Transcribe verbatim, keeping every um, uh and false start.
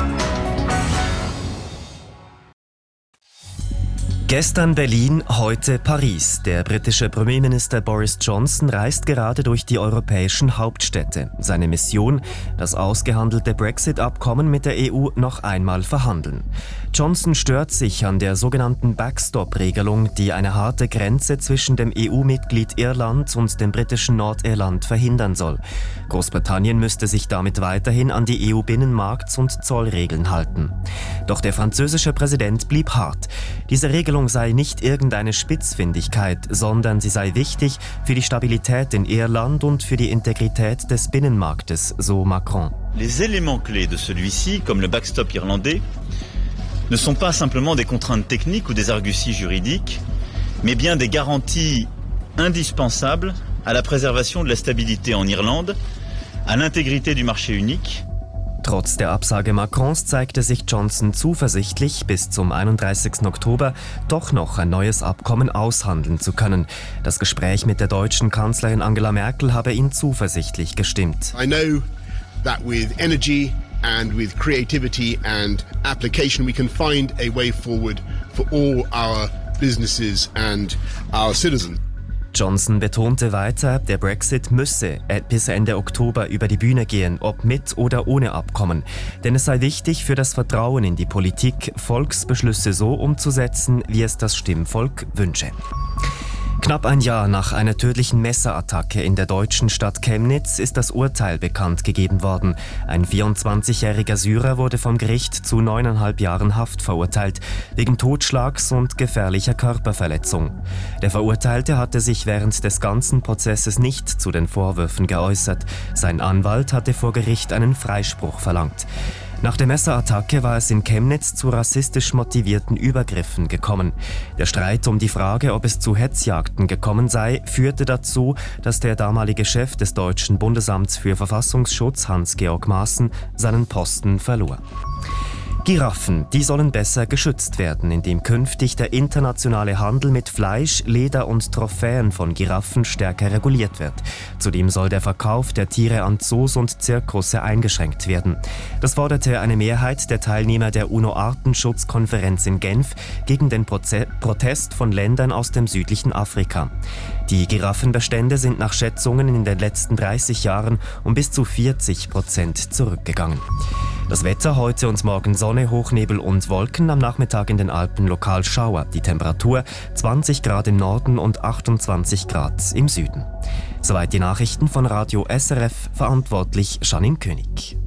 Gestern Berlin, heute Paris. Der britische Premierminister Boris Johnson reist gerade durch die europäischen Hauptstädte. Seine Mission, das ausgehandelte Brexit-Abkommen mit der E U noch einmal verhandeln. Johnson stört sich an der sogenannten Backstop-Regelung, die eine harte Grenze zwischen dem E U-Mitglied Irland und dem britischen Nordirland verhindern soll. Großbritannien müsste sich damit weiterhin an die E U-Binnenmarkts- und Zollregeln halten. Doch der französische Präsident blieb hart. Diese Regelung sei nicht irgendeine Spitzfindigkeit, sondern sie sei wichtig für die Stabilität in Irland und für die Integrität des Binnenmarktes, so Macron. Les éléments clés de celui-ci, comme le backstop irlandais, ne sont pas simplement des contraintes techniques ou des arguties juridiques, mais bien des garanties indispensables à la préservation de la stabilité en Irlande, à l'intégrité du marché unique. Trotz der Absage Macrons zeigte sich Johnson zuversichtlich, bis zum einunddreißigsten Oktober doch noch ein neues Abkommen aushandeln zu können. Das Gespräch mit der deutschen Kanzlerin Angela Merkel habe ihn zuversichtlich gestimmt. I know that with energy and with creativity and application we can find a way forward for all our businesses and our citizens. Johnson betonte weiter, der Brexit müsse bis Ende Oktober über die Bühne gehen, ob mit oder ohne Abkommen. Denn es sei wichtig für das Vertrauen in die Politik, Volksbeschlüsse so umzusetzen, wie es das Stimmvolk wünsche. Knapp ein Jahr nach einer tödlichen Messerattacke in der deutschen Stadt Chemnitz ist das Urteil bekannt gegeben worden. Ein vierundzwanzigjähriger Syrer wurde vom Gericht zu neuneinhalb Jahren Haft verurteilt, wegen Totschlags und gefährlicher Körperverletzung. Der Verurteilte hatte sich während des ganzen Prozesses nicht zu den Vorwürfen geäußert. Sein Anwalt hatte vor Gericht einen Freispruch verlangt. Nach der Messerattacke war es in Chemnitz zu rassistisch motivierten Übergriffen gekommen. Der Streit um die Frage, ob es zu Hetzjagden gekommen sei, führte dazu, dass der damalige Chef des Deutschen Bundesamts für Verfassungsschutz, Hans-Georg Maaßen, seinen Posten verlor. Giraffen, die sollen besser geschützt werden, indem künftig der internationale Handel mit Fleisch, Leder und Trophäen von Giraffen stärker reguliert wird. Zudem soll der Verkauf der Tiere an Zoos und Zirkusse eingeschränkt werden. Das forderte eine Mehrheit der Teilnehmer der UNO-Artenschutzkonferenz in Genf gegen den Proze- Protest von Ländern aus dem südlichen Afrika. Die Giraffenbestände sind nach Schätzungen in den letzten dreißig Jahren um bis zu vierzig Prozent zurückgegangen. Das Wetter heute und morgen Sonne, Hochnebel und Wolken, am Nachmittag in den Alpen lokal Schauer. Die Temperatur zwanzig Grad im Norden und achtundzwanzig Grad im Süden. Soweit die Nachrichten von Radio S R F, verantwortlich Janine König.